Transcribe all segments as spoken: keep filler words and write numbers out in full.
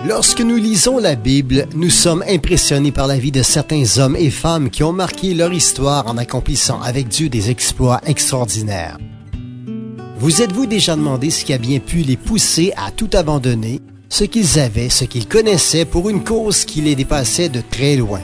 Lorsque nous lisons la Bible, nous sommes impressionnés par la vie de certains hommes et femmes qui ont marqué leur histoire en accomplissant avec Dieu des exploits extraordinaires. Vous êtes-vous déjà demandé ce qui a bien pu les pousser à tout abandonner, ce qu'ils avaient, ce qu'ils connaissaient pour une cause qui les dépassait de très loin?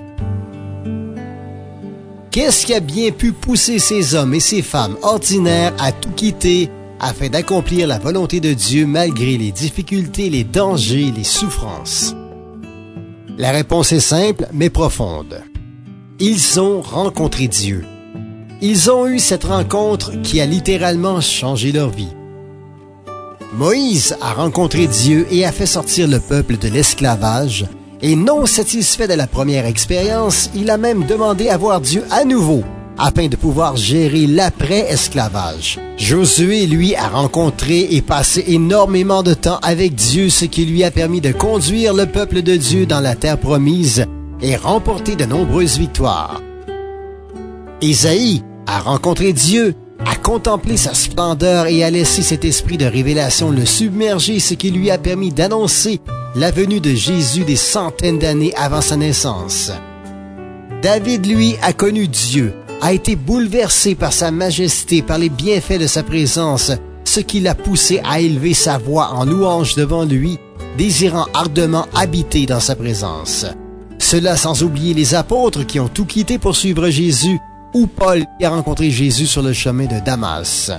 Qu'est-ce qui a bien pu pousser ces hommes et ces femmes ordinaires à tout quitter afin d'accomplir la volonté de Dieu malgré les difficultés, les dangers, les souffrances? La réponse est simple mais profonde. Ils ont rencontré Dieu. Ils ont eu cette rencontre qui a littéralement changé leur vie. Moïse a rencontré Dieu et a fait sortir le peuple de l'esclavage. Et non satisfait de la première expérience, il a même demandé à voir Dieu à nouveau, afin de pouvoir gérer l'après-esclavage. Josué, lui, a rencontré et passé énormément de temps avec Dieu, ce qui lui a permis de conduire le peuple de Dieu dans la terre promise et remporter de nombreuses victoires. Ésaïe a rencontré Dieu, a contemplé sa splendeur et a laissé cet esprit de révélation le submerger, ce qui lui a permis d'annoncer la venue de Jésus des centaines d'années avant sa naissance. David, lui, a connu Dieu, a été bouleversé par sa majesté, par les bienfaits de sa présence, ce qui l'a poussé à élever sa voix en louange devant lui, désirant ardemment habiter dans sa présence. Cela sans oublier les apôtres qui ont tout quitté pour suivre Jésus, ou Paul qui a rencontré Jésus sur le chemin de Damas.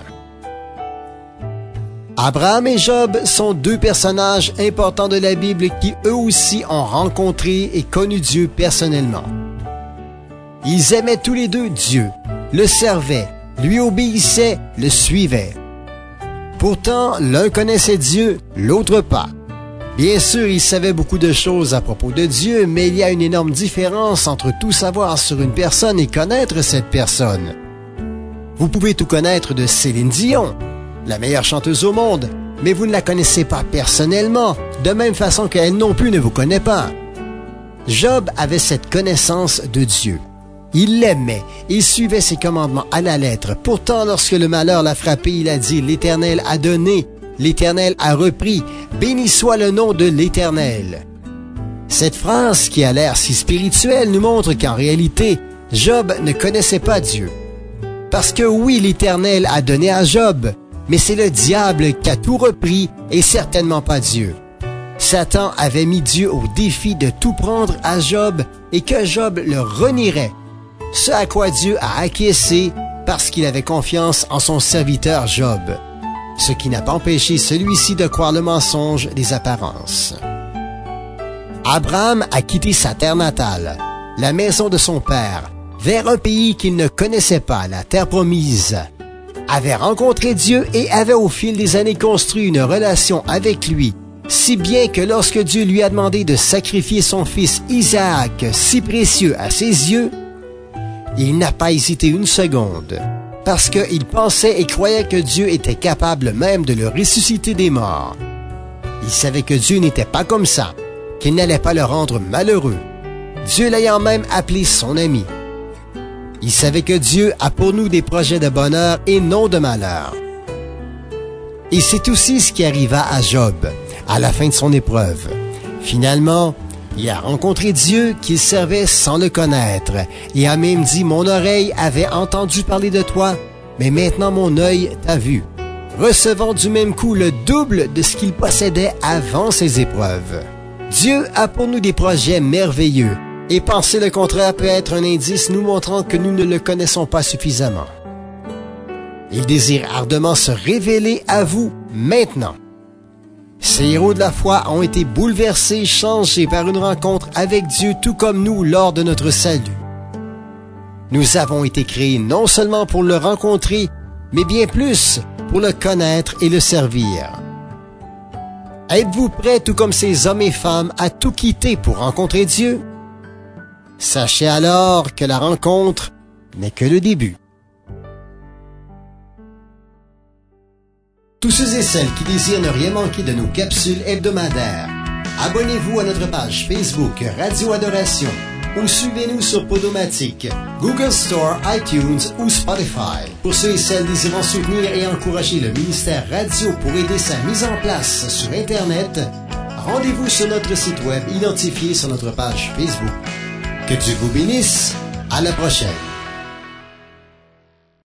Abraham et Job sont deux personnages importants de la Bible qui eux aussi ont rencontré et connu Dieu personnellement. Ils aimaient tous les deux Dieu, le servaient, lui obéissaient, le suivaient. Pourtant, l'un connaissait Dieu, l'autre pas. Bien sûr, ils savaient beaucoup de choses à propos de Dieu, mais il y a une énorme différence entre tout savoir sur une personne et connaître cette personne. Vous pouvez tout connaître de Céline Dion, la meilleure chanteuse au monde, mais vous ne la connaissez pas personnellement, de même façon qu'elle non plus ne vous connaît pas. Job avait cette connaissance de Dieu. Il l'aimait, il suivait ses commandements à la lettre. Pourtant, lorsque le malheur l'a frappé, il a dit « L'Éternel a donné, l'Éternel a repris, béni soit le nom de l'Éternel. » Cette phrase, qui a l'air si spirituelle, nous montre qu'en réalité, Job ne connaissait pas Dieu. Parce que oui, l'Éternel a donné à Job, mais c'est le diable qui a tout repris et certainement pas Dieu. Satan avait mis Dieu au défi de tout prendre à Job et que Job le renierait. Ce à quoi Dieu a acquiescé parce qu'il avait confiance en son serviteur Job. Ce qui n'a pas empêché celui-ci de croire le mensonge des apparences. Abraham a quitté sa terre natale, la maison de son père, vers un pays qu'il ne connaissait pas, la terre promise. Avait rencontré Dieu et avait au fil des années construit une relation avec lui, si bien que lorsque Dieu lui a demandé de sacrifier son fils Isaac, si précieux à ses yeux, il n'a pas hésité une seconde, parce qu'il pensait et croyait que Dieu était capable même de le ressusciter des morts. Il savait que Dieu n'était pas comme ça, qu'il n'allait pas le rendre malheureux, Dieu l'ayant même appelé son ami. Il savait que Dieu a pour nous des projets de bonheur et non de malheur. Et c'est aussi ce qui arriva à Job, à la fin de son épreuve. Finalement, il a rencontré Dieu qu'il servait sans le connaître, et a même dit « Mon oreille avait entendu parler de toi, mais maintenant mon œil t'a vu », recevant du même coup le double de ce qu'il possédait avant ses épreuves. Dieu a pour nous des projets merveilleux, et penser le contraire peut être un indice nous montrant que nous ne le connaissons pas suffisamment. Il désire ardemment se révéler à vous maintenant. Ces héros de la foi ont été bouleversés, changés par une rencontre avec Dieu, tout comme nous lors de notre salut. Nous avons été créés non seulement pour le rencontrer, mais bien plus pour le connaître et le servir. Êtes-vous prêts, tout comme ces hommes et femmes, à tout quitter pour rencontrer Dieu? Sachez alors que la rencontre n'est que le début. Tous ceux et celles qui désirent ne rien manquer de nos capsules hebdomadaires, abonnez-vous à notre page Facebook Radio Adoration ou suivez-nous sur Podomatic, Google Store, iTunes ou Spotify. Pour ceux et celles désirant soutenir et encourager le ministère radio pour aider sa mise en place sur Internet, rendez-vous sur notre site web identifié sur notre page Facebook. Que Dieu vous bénisse. À la prochaine.